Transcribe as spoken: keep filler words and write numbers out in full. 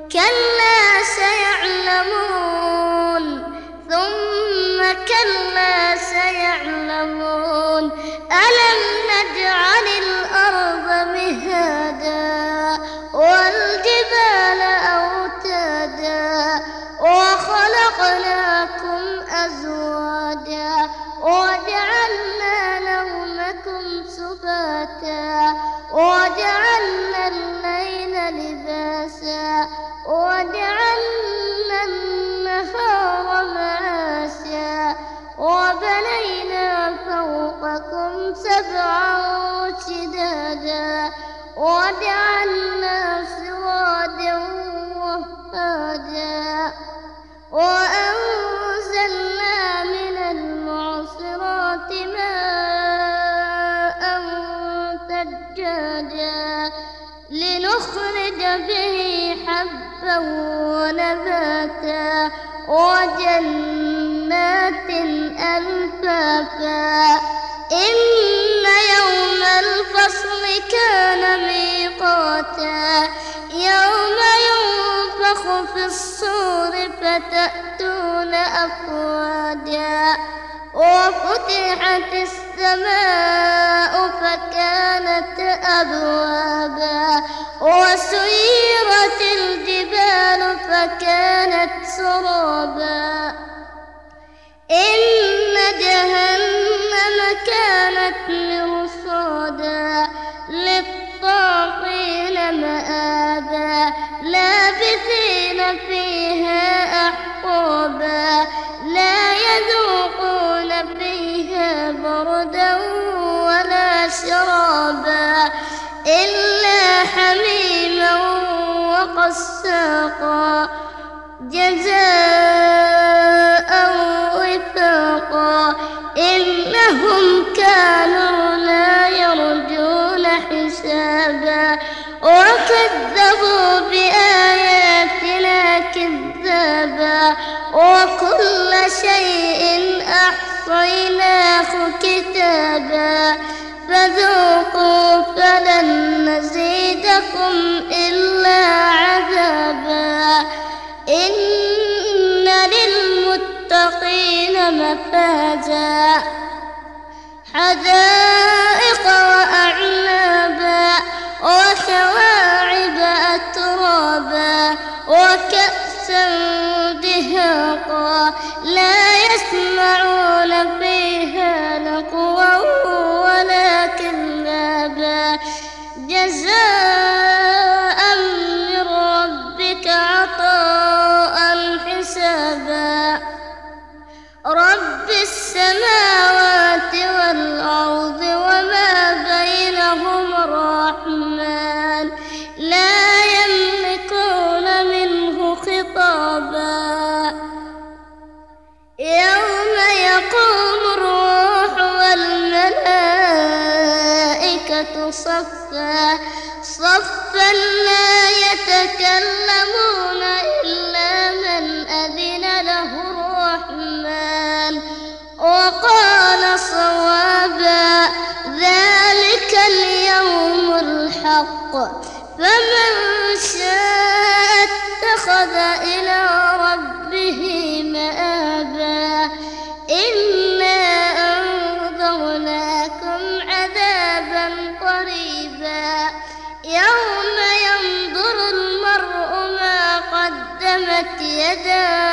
كلا سيعلمون ثم كلا سيعلمون ألم نجعل الأرض مهادا والجبال أوتادا وخلقناكم أزواجا وجعلنا نومكم سباتا وجعلنا الليل لباسا وجعلنا النهار معاشا وبنينا فوقكم سبعا شدادا وجعلنا سراجا وهاجا وأنزلنا من المعصرات ماء ثجاجا لنخرج به حبا ونباتا وجنات ألفافا إن يوم الفصل كان ميقاتا يوم ينفخ في الصور فتأتون أفواجا وفتحت السماء فكانت أبوابا وسيرت الجبال فكانت سرابا إن جهنم كانت مرصادا للطاغين مآبا لابثين فيها أحقابا لا يذوقون فيها بردا ولا شرابا إلا حميما وغساقا جزاء وفاقا إنهم كانوا لا يرجون حسابا وكذبوا بآياتنا كذابا وكل شيء أحصيناه كتابا فذوقوا فلن نزيدكم إلا عذابا إن للمتقين مفازا حدائق وأعنابا وكواعب أترابا وكأسا دهاقا لا يسمعون فيها لغوا ولا كذابا جزاء من ربك عطاء حسابا رب السماوات والأرض وما بينهما الرحمن لا يملكون منه خطابا يوم يقوم الروح والملائكة صفا صفا لا يتكلمون إلا من أذن له الرحمن وقال صوابا ذلك اليوم الحق فمن شاء اتخذ إلى ربه مآبا إنا أنذرناكم عذابا قريبا يوم ينظر المرء ما قدمت يداه